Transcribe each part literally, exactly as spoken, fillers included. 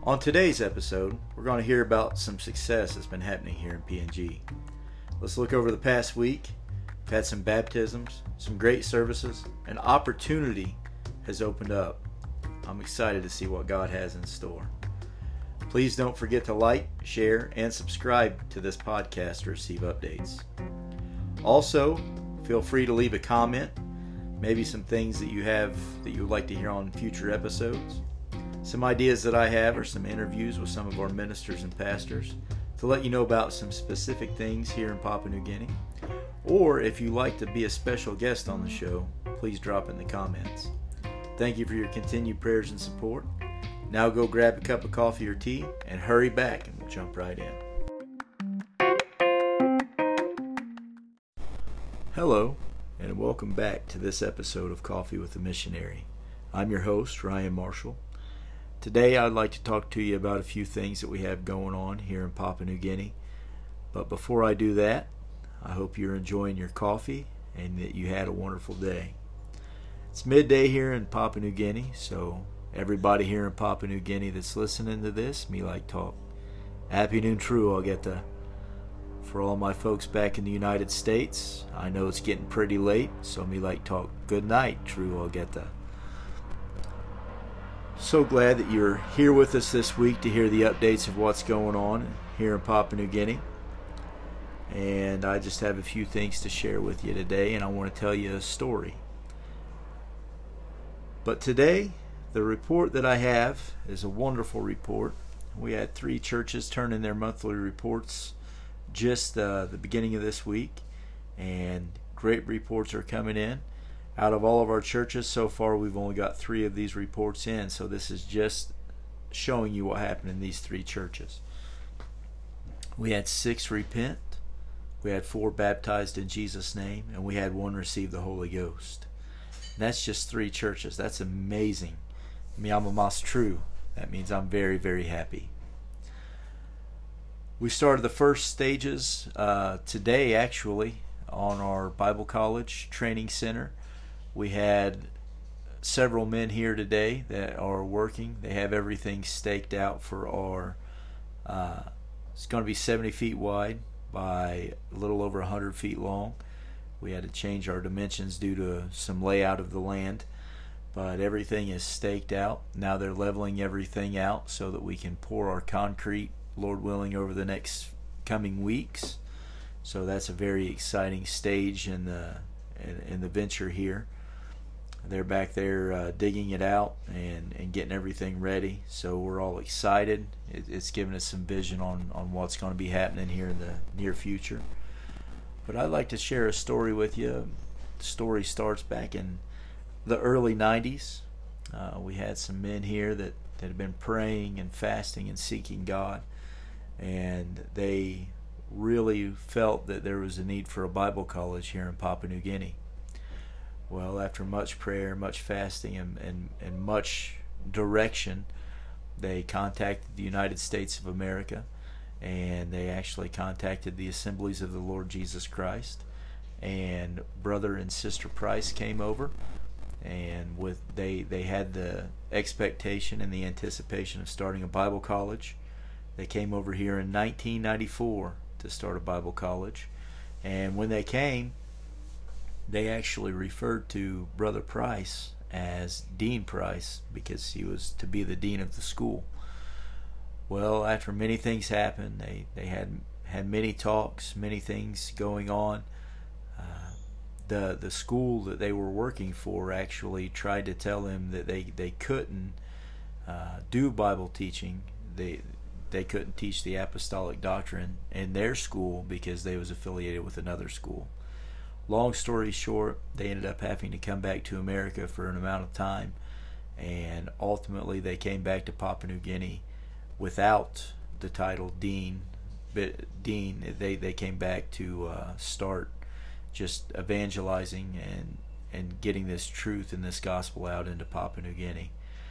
On today's episode, we're going to hear about some success that's been happening here in P N G. Let's look over the past week. We've had some baptisms, some great services, an opportunity has opened up. I'm excited to see what God has in store. Please don't forget to like, share, and subscribe to this podcast to receive updates. Also, feel free to leave a comment, maybe some things that you have that you would like to hear on future episodes. Some ideas that I have are some interviews with some of our ministers and pastors to let you know about some specific things here in Papua New Guinea. Or if you'd like to be a special guest on the show, please drop in the comments. Thank you for your continued prayers and support. Now go grab a cup of coffee or tea and hurry back and we'll jump right in. Hello and welcome back to this episode of Coffee with a Missionary. I'm your host, Ryan Marshall. Today I'd like to talk to you about a few things that we have going on here in Papua New Guinea. But before I do that, I hope you're enjoying your coffee and that you had a wonderful day. It's midday here in Papua New Guinea, so everybody here in Papua New Guinea that's listening to this, me like talk. Happy noon true, I'll get the. For all my folks back in the United States, I know it's getting pretty late, so me like talk good night, true, I'll get the. So glad that you're here with us this week to hear the updates of what's going on here in Papua New Guinea. And I just have a few things to share with you today, and I want to tell you a story. But today, the report that I have is a wonderful report. We had three churches turn in their monthly reports just uh, the beginning of this week, and great reports are coming in. Out of all of our churches so far, we've only got three of these reports in, so this is just showing you what happened in these three churches. We had six repent, we had four baptized in Jesus' name, and we had one receive the Holy Ghost. And that's just three churches. That's amazing. Miyamamas true. That means I'm very, very happy. We started the first stages uh, today, actually, on our Bible College Training Center. We had several men here today that are working. They have everything staked out for our, uh, it's going to be seventy feet wide by a little over one hundred feet long. We had to change our dimensions due to some layout of the land, but everything is staked out. Now they're leveling everything out so that we can pour our concrete, Lord willing, over the next coming weeks. So that's a very exciting stage in the in, in the venture here. They're back there uh, digging it out and, and getting everything ready. So we're all excited. It, it's giving us some vision on, on what's going to be happening here in the near future. But I'd like to share a story with you. The story starts back in the early nineties. Uh, we had some men here that, that had been praying and fasting and seeking God. And they really felt that there was a need for a Bible college here in Papua New Guinea. Well, after much prayer, much fasting, and, and, and much direction, they contacted the United States of America, and they actually contacted the Assemblies of the Lord Jesus Christ. And Brother and Sister Price came over, and with they, they had the expectation and the anticipation of starting a Bible college. They came over here in nineteen ninety-four to start a Bible college, and when they came, they actually referred to Brother Price as Dean Price because he was to be the dean of the school. Well, after many things happened, they, they had had many talks, many things going on. Uh, the the school that they were working for actually tried to tell him that they, they couldn't uh, do Bible teaching. They they couldn't teach the apostolic doctrine in their school because they was affiliated with another school. Long story short, they ended up having to come back to America for an amount of time, and ultimately they came back to Papua New Guinea without the title Dean. Dean, they, they came back to uh, start just evangelizing and, and getting this truth and this gospel out into Papua New Guinea.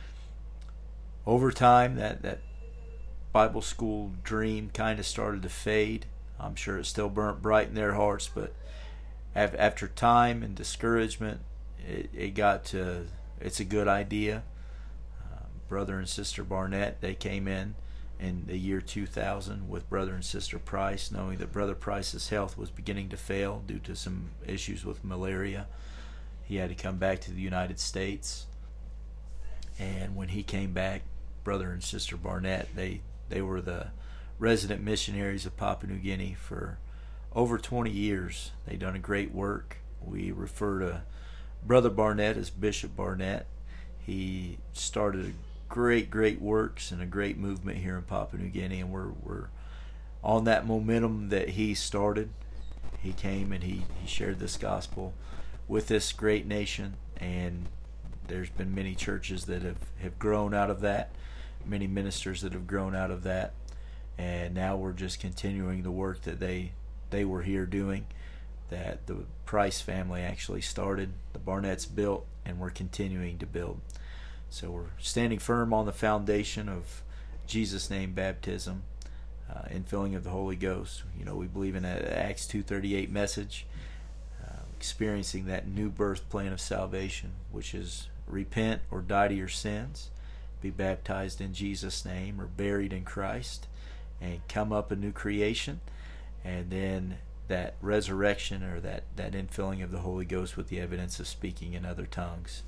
Over time, that, that Bible school dream kind of started to fade. I'm sure it still burnt bright in their hearts, but after time and discouragement, it, it got to, it's a good idea. Um, Brother and Sister Barnett, they came in in the year two thousand with Brother and Sister Price, knowing that Brother Price's health was beginning to fail due to some issues with malaria. He had to come back to the United States. And when he came back, Brother and Sister Barnett, they, they were the resident missionaries of Papua New Guinea for over twenty years. They've done a great work. We refer to Brother Barnett as Bishop Barnett. He started a great, great works and a great movement here in Papua New Guinea, and we're we're on that momentum that he started. He came and he, he shared this gospel with this great nation, and there's been many churches that have, have grown out of that, many ministers that have grown out of that, and now we're just continuing the work that they they were here doing, that the Price family actually started, the Barnetts built, and we're continuing to build. So we're standing firm on the foundation of Jesus' name baptism, uh, infilling of the Holy Ghost. You know, we believe in that Acts two thirty-eight message, uh, experiencing that new birth plan of salvation, which is repent or die to your sins, be baptized in Jesus' name, or buried in Christ, and come up a new creation, and then that resurrection, or that, that infilling of the Holy Ghost with the evidence of speaking in other tongues.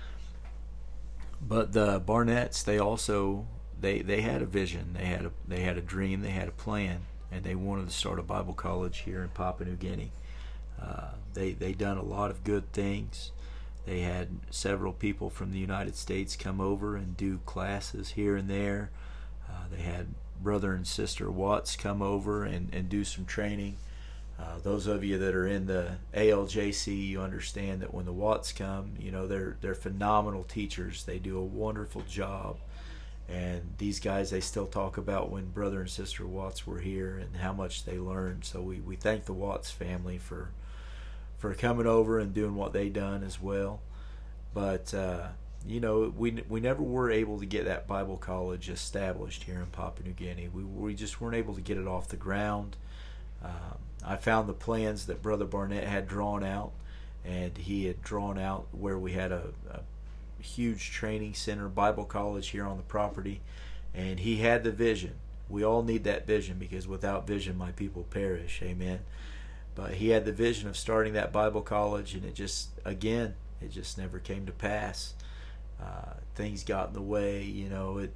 But the Barnetts, they also they they had a vision, they had a they had a dream, they had a plan, and they wanted to start a Bible college here in Papua New Guinea. Uh, they they done a lot of good things. They had several people from the United States come over and do classes here and there. Uh, they had Brother and Sister Watts come over and, and do some training. Uh, those of you that are in the A L J C, you understand that when the Watts come, you know, they're they're phenomenal teachers. They do a wonderful job. And these guys, they still talk about when Brother and Sister Watts were here and how much they learned. So we, we thank the Watts family for for coming over and doing what they done as well. But uh, you know, we we never were able to get that Bible college established here in Papua New Guinea. We we just weren't able to get it off the ground. Um, I found the plans that Brother Barnett had drawn out, and he had drawn out where we had a, a huge training center, Bible college here on the property, and he had the vision. We all need that vision, because without vision my people perish. Amen. But he had the vision of starting that Bible college, and it just, again, it just never came to pass. Uh, things got in the way, you know, it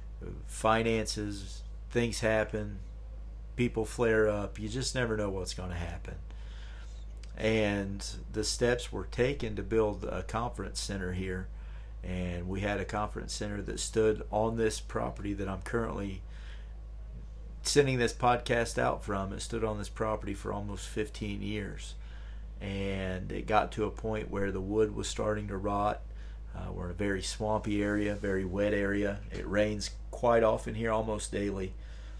finances, things happen, people flare up. You just never know what's going to happen. And the steps were taken to build a conference center here, and we had a conference center that stood on this property that I'm currently sending this podcast out from. It stood on this property for almost fifteen years, and it got to a point where the wood was starting to rot. Uh, we're in a very swampy area, very wet area. It rains quite often here, almost daily,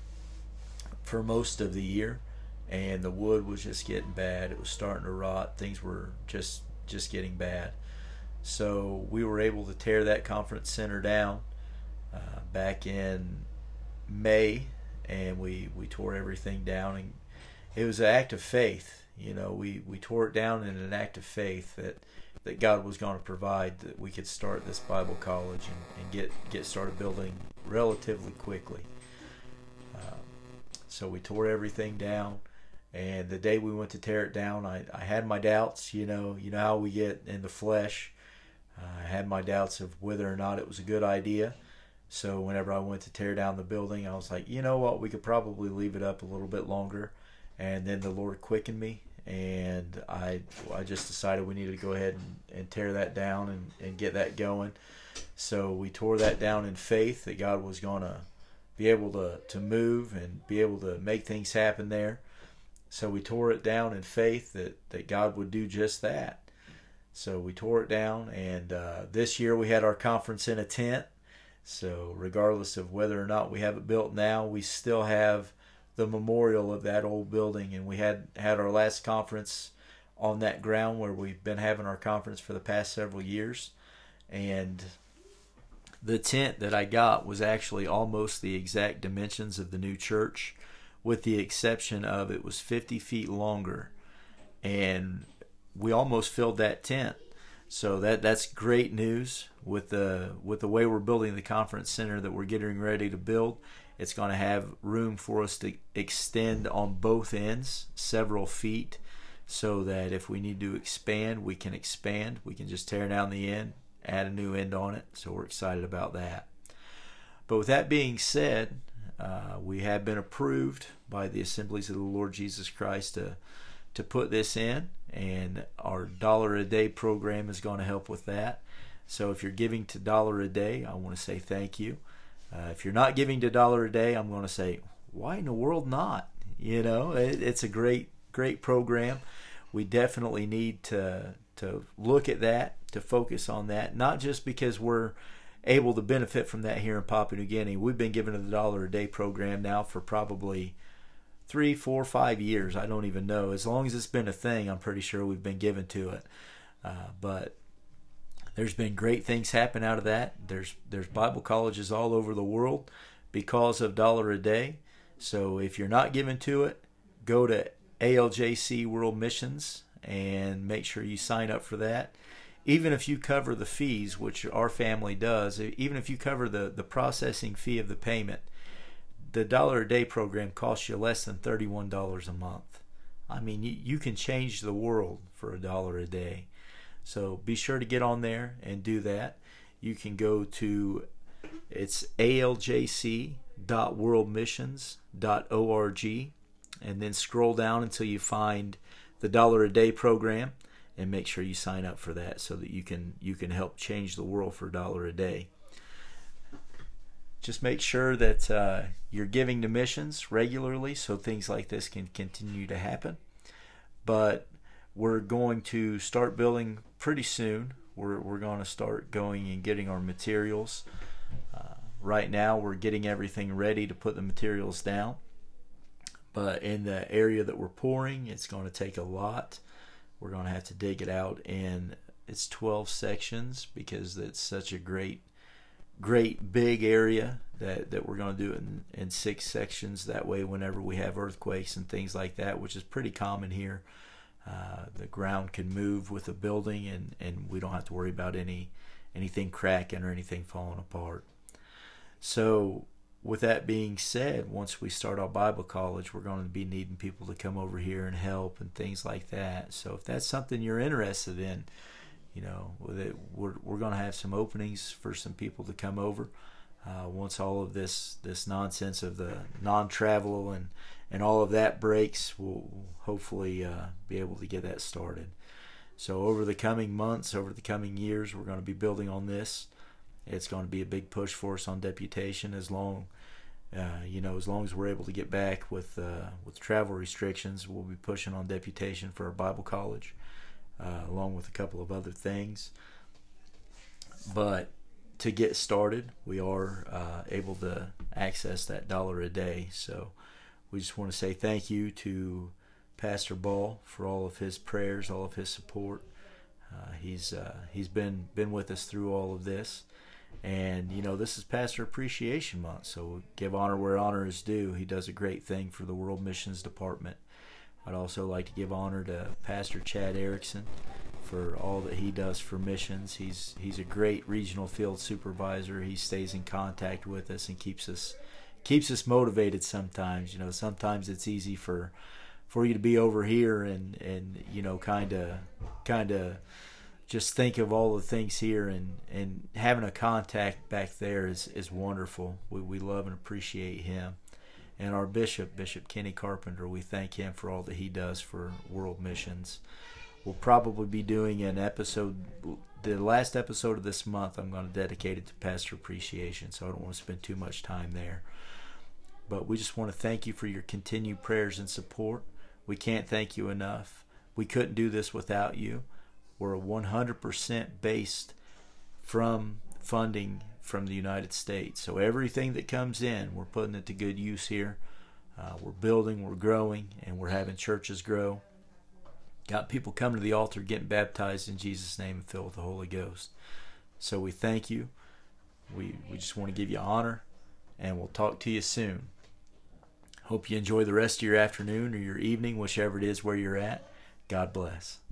for most of the year, and the wood was just getting bad. It was starting to rot. Things were just just getting bad. So we were able to tear that conference center down uh, back in May, and we we tore everything down, and it was an act of faith. You know, we we tore it down in an act of faith that that God was going to provide, that we could start this Bible college and, and get get started building relatively quickly. So we tore everything down, and the day we went to tear it down, I, I had my doubts. You know, you know how we get in the flesh. Uh, I had my doubts of whether or not it was a good idea. So whenever I went to tear down the building, I was like, you know what, we could probably leave it up a little bit longer. And then the Lord quickened me, and I I just decided we needed to go ahead and, and tear that down and, and get that going. So we tore that down in faith that God was going to be able to, to move and be able to make things happen there. So we tore it down in faith that, that God would do just that. So we tore it down, and uh, this year we had our conference in a tent. So regardless of whether or not we have it built now, we still have the memorial of that old building, and we had, had our last conference on that ground where we've been having our conference for the past several years. And the tent that I got was actually almost the exact dimensions of the new church, with the exception of it was fifty feet longer, and we almost filled that tent. So that that's great news with the with the way we're building the conference center that we're getting ready to build. It's going to have room for us to extend on both ends several feet, so that if we need to expand, we can expand. We can just tear down the end, add a new end on it. So we're excited about that. But with that being said, uh, we have been approved by the Assemblies of the Lord Jesus Christ to to put this in, and our dollar a day program is going to help with that. So if you're giving to dollar a day, I want to say thank you. Uh, if you're not giving to dollar a day, I'm going to say, why in the world not? You know, it, it's a great, great program. We definitely need to to look at that, to focus on that, not just because we're able to benefit from that here in Papua New Guinea. We've been given the dollar a day program now for probably three, four, five years. I don't even know. As long as it's been a thing, I'm pretty sure we've been given to it. Uh, but there's been great things happen out of that. There's there's Bible colleges all over the world because of dollar a day. So if you're not given to it, go to A L J C World Missions and make sure you sign up for that. Even if you cover the fees, which our family does, even if you cover the, the processing fee of the payment, the dollar a day program costs you less than thirty-one dollars a month. I mean, you, you can change the world for a dollar a day. So be sure to get on there and do that. You can go to, it's A L J C dot world missions dot org, and then scroll down until you find the dollar a day program, and make sure you sign up for that so that you can you can help change the world for a dollar a day. Just make sure that uh, you're giving to missions regularly so things like this can continue to happen. But we're going to start building pretty soon. We're, we're going to start going and getting our materials. Uh, right now we're getting everything ready to put the materials down. But in the area that we're pouring, it's going to take a lot. We're going to have to dig it out in it's twelve sections because it's such a great great big area that, that we're going to do it in, in six sections. That way whenever we have earthquakes and things like that, which is pretty common here, uh, the ground can move with the building, and, and we don't have to worry about any anything cracking or anything falling apart. So with that being said, once we start our Bible college, we're going to be needing people to come over here and help and things like that. So if that's something you're interested in, you know, we're we're going to have some openings for some people to come over. Uh, once all of this this nonsense of the non-travel and and all of that breaks, we'll hopefully uh, be able to get that started. So over the coming months, over the coming years, we're going to be building on this. It's going to be a big push for us on deputation, as long, uh, you know, as long as we're able to get back with uh, with travel restrictions. We'll be pushing on deputation for our Bible college, uh, along with a couple of other things. But to get started, we are uh, able to access that dollar a day. So we just want to say thank you to Pastor Ball for all of his prayers, all of his support. Uh, he's uh, he's been been with us through all of this. And, you know, this is Pastor Appreciation Month, so give honor where honor is due. He does a great thing for the World Missions Department. I'd also like to give honor to Pastor Chad Erickson for all that he does for missions. He's he's a great regional field supervisor. He stays in contact with us and keeps us keeps us motivated sometimes. You know, sometimes it's easy for for you to be over here and, and you know, kind of kind of just think of all the things here, and, and having a contact back there is, is wonderful. We we love and appreciate him. And our bishop, Bishop Kenny Carpenter, we thank him for all that he does for world missions. We'll probably be doing an episode, the last episode of this month, I'm going to dedicate it to Pastor Appreciation, so I don't want to spend too much time there. But we just want to thank you for your continued prayers and support. We can't thank you enough. We couldn't do this without you. We're one hundred percent based from funding from the United States. So everything that comes in, we're putting it to good use here. Uh, we're building, we're growing, and we're having churches grow. Got people coming to the altar, getting baptized in Jesus' name and filled with the Holy Ghost. So we thank you. We, we just want to give you honor, and we'll talk to you soon. Hope you enjoy the rest of your afternoon or your evening, whichever it is where you're at. God bless.